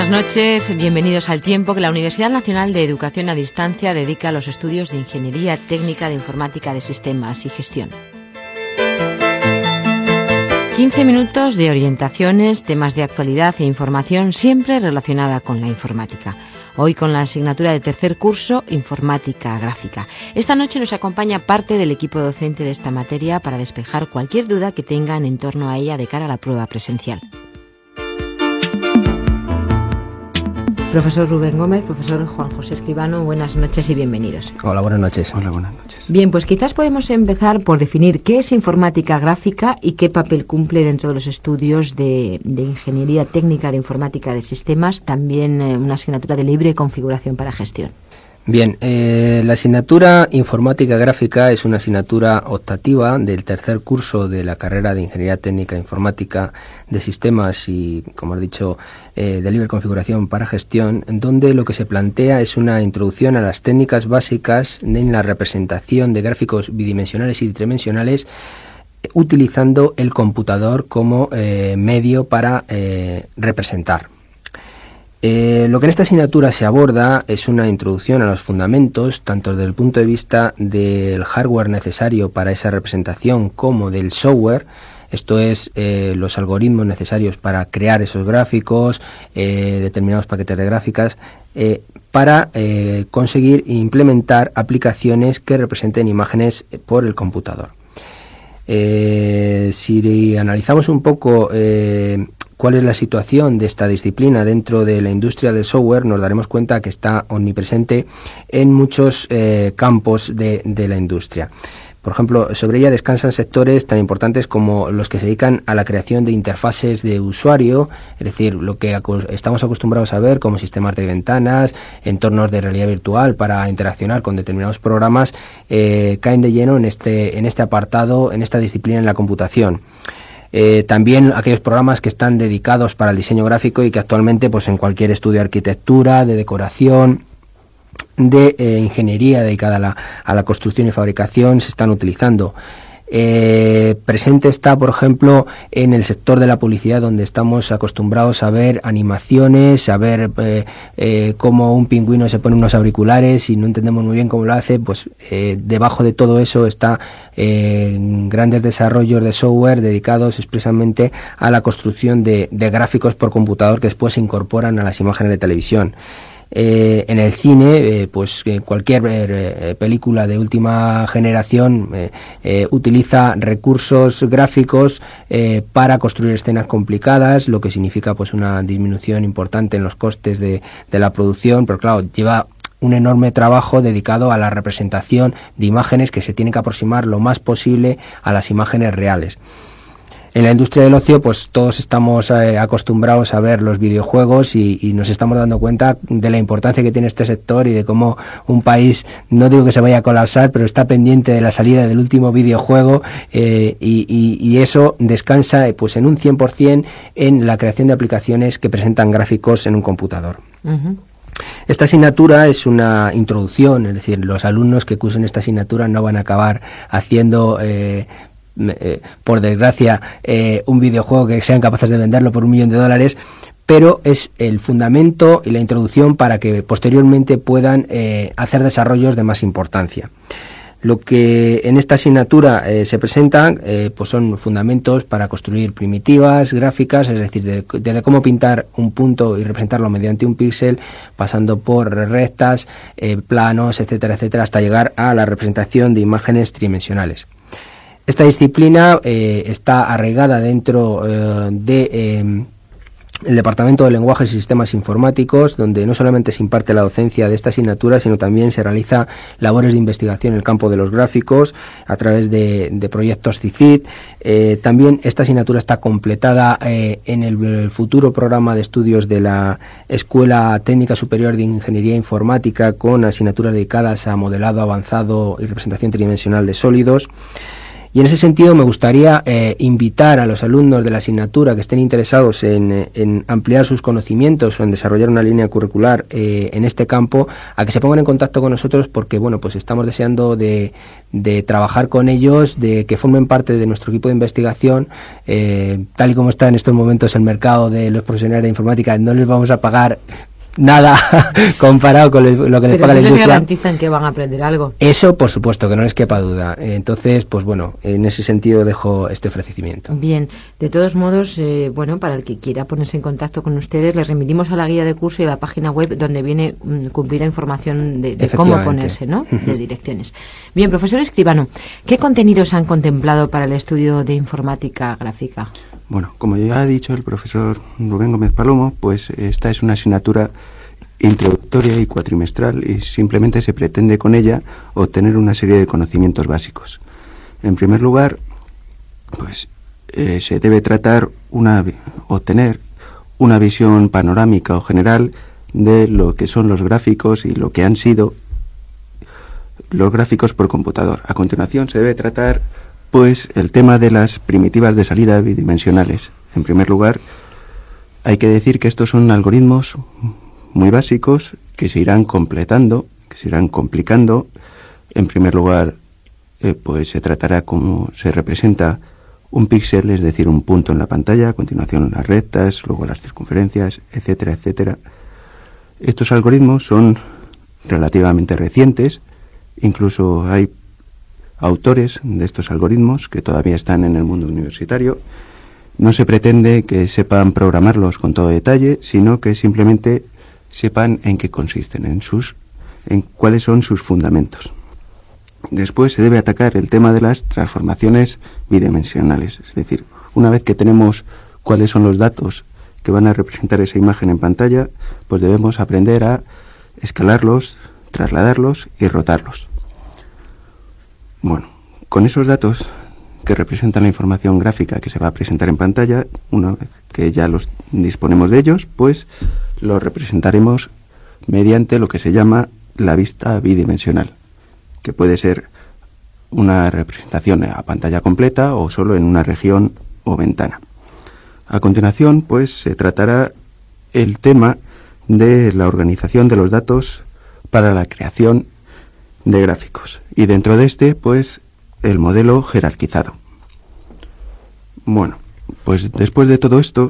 Buenas noches, bienvenidos al tiempo que la Universidad Nacional de Educación a Distancia dedica a los estudios de Ingeniería Técnica de Informática de Sistemas y Gestión. 15 minutos de orientaciones, temas de actualidad e información siempre relacionada con la informática. Hoy con la asignatura de tercer curso, Informática Gráfica. Esta noche nos acompaña parte del equipo docente de esta materia para despejar cualquier duda que tengan en torno a ella de cara a la prueba presencial. Profesor Rubén Gómez, profesor Juan José Escribano, buenas noches y bienvenidos. Hola, buenas noches. Hola, buenas noches. Bien, pues quizás podemos empezar por definir qué es informática gráfica y qué papel cumple dentro de los estudios de Ingeniería Técnica de Informática de Sistemas, también una asignatura de libre configuración para gestión. Bien, la asignatura Informática Gráfica es una asignatura optativa del tercer curso de la carrera de Ingeniería Técnica e Informática de Sistemas y, como has dicho, de libre configuración para gestión, en donde lo que se plantea es una introducción a las técnicas básicas en la representación de gráficos bidimensionales y tridimensionales, utilizando el computador como medio para representar. Lo que en esta asignatura se aborda es una introducción a los fundamentos, tanto desde el punto de vista del hardware necesario para esa representación como del software, esto es, los algoritmos necesarios para crear esos gráficos, determinados paquetes de gráficas, para conseguir implementar aplicaciones que representen imágenes por el computador. Si analizamos un poco cuál es la situación de esta disciplina dentro de la industria del software, nos daremos cuenta que está omnipresente en muchos campos de la industria. Por ejemplo, sobre ella descansan sectores tan importantes como los que se dedican a la creación de interfaces de usuario, es decir, lo que estamos acostumbrados a ver como sistemas de ventanas, entornos de realidad virtual para interaccionar con determinados programas, caen de lleno en este apartado, en esta disciplina en la computación. También aquellos programas que están dedicados para el diseño gráfico y que actualmente pues en cualquier estudio de arquitectura, de decoración, de ingeniería dedicada a la construcción y fabricación se están utilizando. Presente está, por ejemplo, en el sector de la publicidad, donde estamos acostumbrados a ver animaciones, a ver cómo un pingüino se pone unos auriculares y no entendemos muy bien cómo lo hace. Pues debajo de todo eso está grandes desarrollos de software dedicados expresamente a la construcción de gráficos por computador que después se incorporan a las imágenes de televisión. En el cine, pues cualquier película de última generación utiliza recursos gráficos para construir escenas complicadas, lo que significa pues una disminución importante en los costes de la producción, pero claro, lleva un enorme trabajo dedicado a la representación de imágenes que se tienen que aproximar lo más posible a las imágenes reales. En la industria del ocio, pues todos estamos acostumbrados a ver los videojuegos y nos estamos dando cuenta de la importancia que tiene este sector y de cómo un país, no digo que se vaya a colapsar, pero está pendiente de la salida del último videojuego y eso descansa pues en un 100% en la creación de aplicaciones que presentan gráficos en un computador. Uh-huh. Esta asignatura es una introducción, es decir, los alumnos que cursen esta asignatura no van a acabar haciendo por desgracia un videojuego que sean capaces de venderlo por $1 millón, pero es el fundamento y la introducción para que posteriormente puedan hacer desarrollos de más importancia. Lo que en esta asignatura se presentan pues son fundamentos para construir primitivas gráficas, es decir, desde cómo pintar un punto y representarlo mediante un píxel, pasando por rectas, planos, etcétera, etcétera, hasta llegar a la representación de imágenes tridimensionales. Esta disciplina está arraigada dentro el Departamento de Lenguajes y Sistemas Informáticos, donde no solamente se imparte la docencia de esta asignatura, sino también se realiza labores de investigación en el campo de los gráficos a través de proyectos CICID. También esta asignatura está completada en el futuro programa de estudios de la Escuela Técnica Superior de Ingeniería Informática, con asignaturas dedicadas a modelado avanzado y representación tridimensional de sólidos. Y en ese sentido me gustaría invitar a los alumnos de la asignatura que estén interesados en ampliar sus conocimientos o en desarrollar una línea curricular en este campo, a que se pongan en contacto con nosotros, porque bueno, pues estamos deseando de trabajar con ellos, de que formen parte de nuestro equipo de investigación. Tal y como está en estos momentos el mercado de los profesionales de informática, no les vamos a pagar nada comparado con lo que les paga la industria. ¿Pero garantizan que van a aprender algo? Eso, por supuesto, que no les quepa duda. Entonces, pues bueno, en ese sentido dejo este ofrecimiento. Bien, de todos modos, bueno, para el que quiera ponerse en contacto con ustedes, les remitimos a la guía de curso y a la página web donde viene cumplida información de cómo ponerse, ¿no? De direcciones. Bien, profesor Escribano, ¿qué contenidos han contemplado para el estudio de informática gráfica? Bueno, como ya ha dicho el profesor Rubén Gómez Palomo, pues esta es una asignatura introductoria y cuatrimestral, y simplemente se pretende con ella obtener una serie de conocimientos básicos. En primer lugar, pues se debe tratar obtener una visión panorámica o general de lo que son los gráficos y lo que han sido los gráficos por computador. A continuación se debe tratar pues el tema de las primitivas de salida bidimensionales. En primer lugar, hay que decir que estos son algoritmos muy básicos que se irán completando, que se irán complicando. En primer lugar, pues se tratará cómo se representa un píxel, es decir, un punto en la pantalla, a continuación las rectas, luego las circunferencias, etcétera, etcétera. Estos algoritmos son relativamente recientes, incluso hay autores de estos algoritmos que todavía están en el mundo universitario. No se pretende que sepan programarlos con todo detalle, sino que simplemente sepan en qué consisten, en cuáles son sus fundamentos. Después se debe atacar el tema de las transformaciones bidimensionales, es decir, una vez que tenemos cuáles son los datos que van a representar esa imagen en pantalla, pues debemos aprender a escalarlos, trasladarlos y rotarlos. Bueno, con esos datos que representan la información gráfica que se va a presentar en pantalla, una vez que ya los disponemos de ellos, pues los representaremos mediante lo que se llama la vista bidimensional, que puede ser una representación a pantalla completa o solo en una región o ventana. A continuación, pues se tratará el tema de la organización de los datos para la creación de gráficos, y dentro de este, pues, el modelo jerarquizado. Bueno, pues después de todo esto,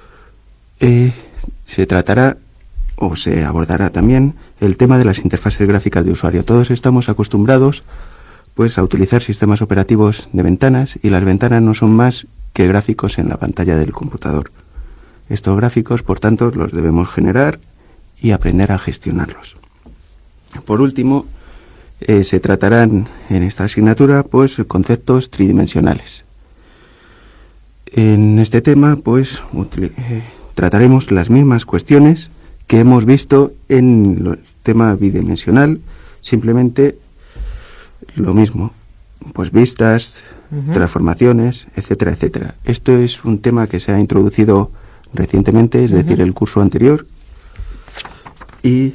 se tratará o se abordará también el tema de las interfaces gráficas de usuario. Todos estamos acostumbrados, pues, a utilizar sistemas operativos de ventanas, y las ventanas no son más que gráficos en la pantalla del computador. Estos gráficos, por tanto, los debemos generar y aprender a gestionarlos. Por último, se tratarán en esta asignatura pues conceptos tridimensionales. En este tema pues trataremos las mismas cuestiones que hemos visto en el tema bidimensional, simplemente lo mismo, pues vistas, transformaciones, etcétera, etcétera. Esto es un tema que se ha introducido recientemente, es decir, el curso anterior, y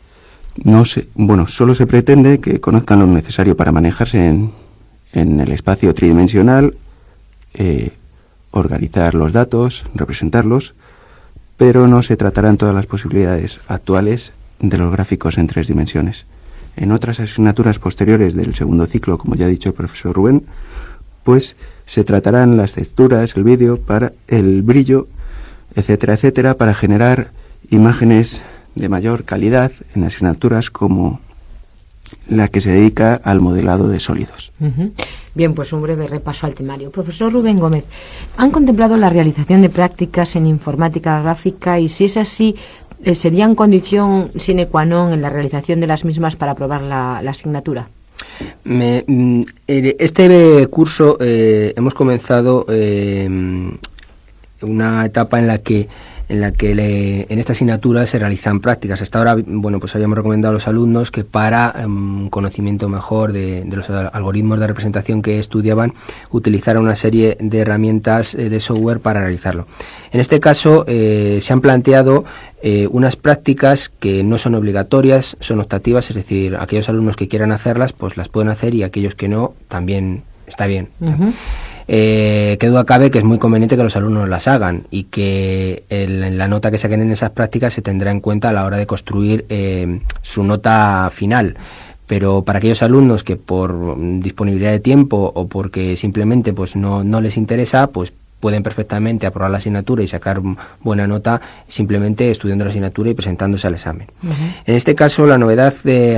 solo se pretende que conozcan lo necesario para manejarse en el espacio tridimensional, organizar los datos, representarlos, pero no se tratarán todas las posibilidades actuales de los gráficos en 3 dimensiones. En otras asignaturas posteriores del segundo ciclo, como ya ha dicho el profesor Rubén, pues se tratarán las texturas, el vídeo, para el brillo, etcétera, etcétera, para generar imágenes de mayor calidad en asignaturas como la que se dedica al modelado de sólidos. Bien, pues un breve repaso al temario. Profesor Rubén Gómez, ¿han contemplado la realización de prácticas en informática gráfica, y si es así, serían condición sine qua non en la realización de las mismas para aprobar la asignatura? Este curso hemos comenzado una etapa en la que en esta asignatura se realizan prácticas. Hasta ahora, bueno, pues habíamos recomendado a los alumnos que para un conocimiento mejor de los algoritmos de representación que estudiaban, utilizaran una serie de herramientas de software para realizarlo. En este caso, se han planteado unas prácticas que no son obligatorias, son optativas, es decir, aquellos alumnos que quieran hacerlas, pues las pueden hacer, y aquellos que no, también está bien. Qué duda cabe que es muy conveniente que los alumnos las hagan y que la nota que saquen en esas prácticas se tendrá en cuenta a la hora de construir su nota final. Pero para aquellos alumnos que por disponibilidad de tiempo o porque simplemente pues no les interesa, pues pueden perfectamente aprobar la asignatura y sacar buena nota simplemente estudiando la asignatura y presentándose al examen. En este caso, la novedad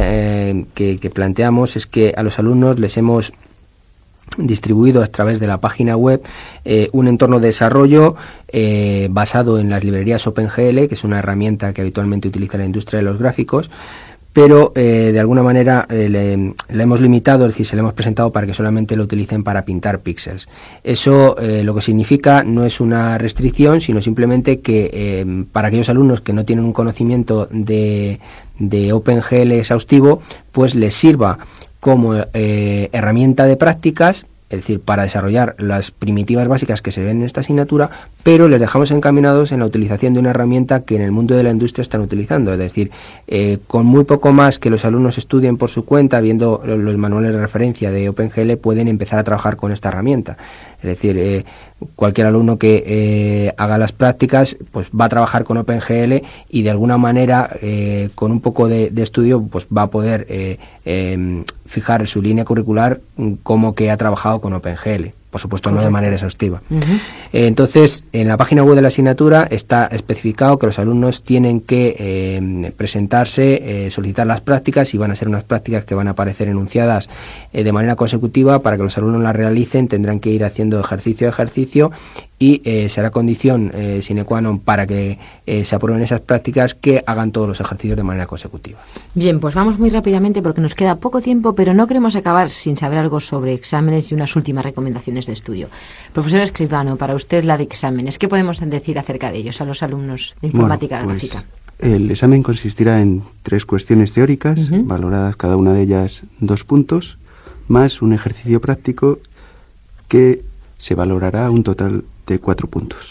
que planteamos es que a los alumnos les hemos distribuido a través de la página web un entorno de desarrollo basado en las librerías OpenGL, que es una herramienta que habitualmente utiliza la industria de los gráficos, pero de alguna manera la hemos limitado, es decir, se la hemos presentado para que solamente lo utilicen para pintar píxeles. Eso lo que significa no es una restricción, sino simplemente que para aquellos alumnos que no tienen un conocimiento de OpenGL exhaustivo, pues les sirva como herramienta de prácticas, es decir, para desarrollar las primitivas básicas que se ven en esta asignatura, pero les dejamos encaminados en la utilización de una herramienta que en el mundo de la industria están utilizando, es decir, con muy poco más que los alumnos estudien por su cuenta, viendo los manuales de referencia de OpenGL, pueden empezar a trabajar con esta herramienta. Es decir, cualquier alumno que haga las prácticas pues va a trabajar con OpenGL y de alguna manera con un poco de estudio pues va a poder fijar su línea curricular como que ha trabajado con OpenGL. Por supuesto, no de manera exhaustiva. Entonces, en la página web de la asignatura está especificado que los alumnos tienen que presentarse, solicitar las prácticas, y van a ser unas prácticas que van a aparecer enunciadas de manera consecutiva. Para que los alumnos las realicen, tendrán que ir haciendo ejercicio a ejercicio, y será condición sine qua non para que se aprueben esas prácticas que hagan todos los ejercicios de manera consecutiva. Bien, pues vamos muy rápidamente porque nos queda poco tiempo, pero no queremos acabar sin saber algo sobre exámenes y unas últimas recomendaciones de estudio. Profesor Escribano, para usted la de exámenes, ¿qué podemos decir acerca de ellos a los alumnos de informática gráfica? El examen consistirá en 3 cuestiones teóricas, valoradas cada una de ellas 2 puntos, más un ejercicio práctico que se valorará un total de 4 puntos.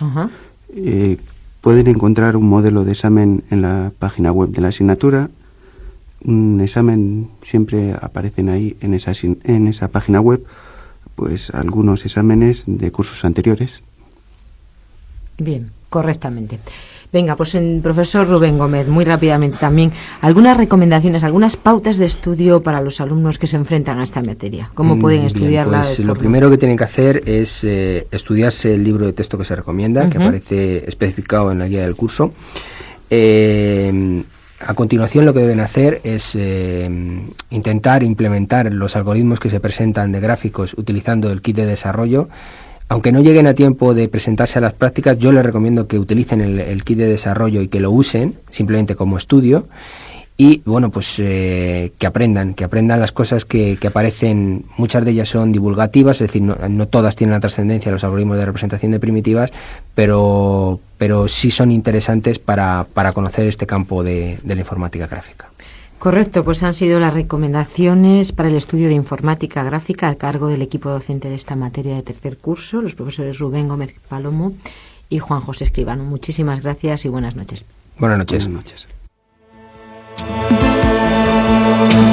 Pueden encontrar un modelo de examen en la página web de la asignatura. Un examen, siempre aparecen ahí en esa página web pues algunos exámenes de cursos anteriores. Bien, correctamente. Venga, pues el profesor Rubén Gómez, muy rápidamente también, algunas recomendaciones, algunas pautas de estudio para los alumnos que se enfrentan a esta materia. ¿Cómo pueden estudiarla? Pues lo primero que tienen que hacer es estudiarse el libro de texto que se recomienda, que aparece especificado en la guía del curso. A continuación, lo que deben hacer es intentar implementar los algoritmos que se presentan de gráficos utilizando el kit de desarrollo. Aunque no lleguen a tiempo de presentarse a las prácticas, yo les recomiendo que utilicen el kit de desarrollo y que lo usen simplemente como estudio. Y bueno, pues que aprendan las cosas que aparecen. Muchas de ellas son divulgativas, es decir, no todas tienen la trascendencia de los algoritmos de representación de primitivas, pero sí son interesantes para conocer este campo de la informática gráfica. Correcto, pues han sido las recomendaciones para el estudio de informática gráfica al cargo del equipo docente de esta materia de tercer curso, los profesores Rubén Gómez Palomo y Juan José Escribano. Muchísimas gracias y buenas noches. Buenas noches. Buenas noches.